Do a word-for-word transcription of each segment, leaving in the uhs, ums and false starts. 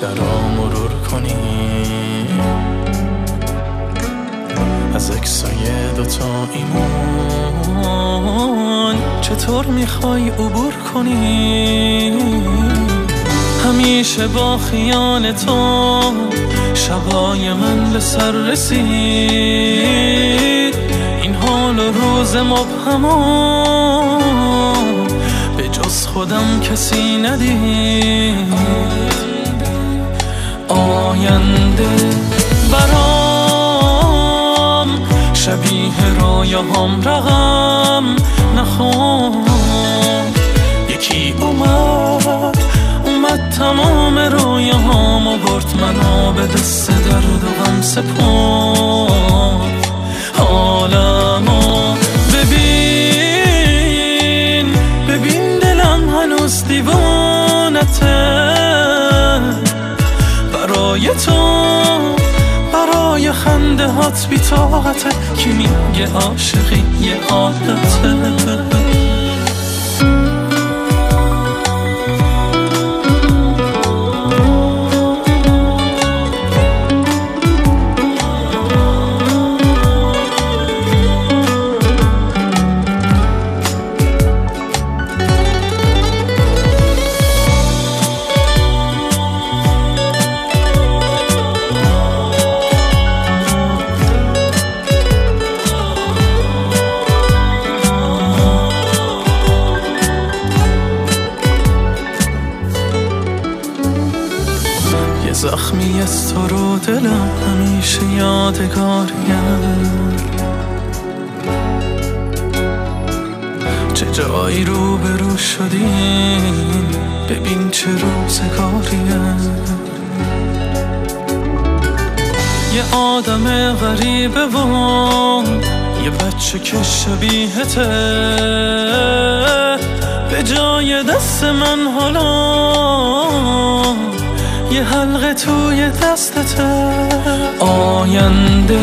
دخترها مرور کنی، از اکسای دوتا ایمان چطور میخوای عبور کنی؟ همیشه با خیال تو شبای من به سر رسید، این حال و روز مبهمو به جز خودم کسی ندید. آینده برام شبیه رویاهام رقم نخون، یکی اومد اومد تمام رویاهامو برد، منو به دست درد و غم سپرد. حالمو ببین ببین دلم هنوز دیوانته، برای تو برای خنده هات بی طاقته، کی میگه عاشقی یه عادته؟ زخمی از تو رو دلم همیشه یادگاریم، چه جایی رو به رو شدیم، ببین چه روزگاریم. یه آدم غریبه و یه بچه که شبیهته، به جای دست من حالا یه حلقه توی دستته. آینده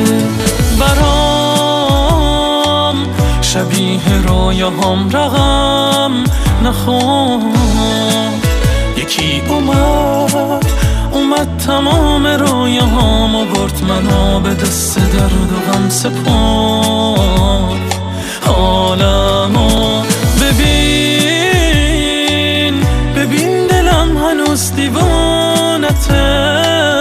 برام شبیه رویاهام رقم نخون، یکی اومد اومد تمام رویاهامو برد، منو به دست درد و غم سپرد. حالمو ببین ببین دلم هنوز دیوانته،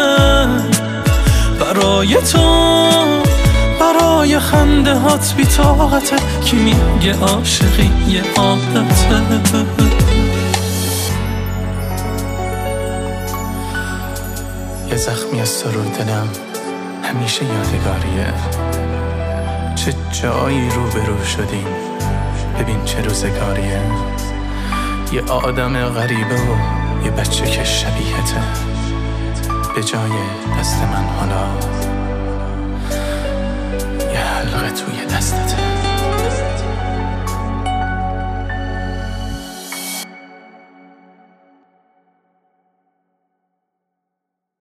برای تو برای خنده هات بی طاقته، کی میگه عاشقی یه عادته؟ یه زخمی از تو رو دلم همیشه یادگاریه، چه جایی رو به رو شدیم، ببین چه روزگاریه. یه آدم غریبه و یه بچه که شبیهته، به جای دست من حالا یه حلقه توی دستته.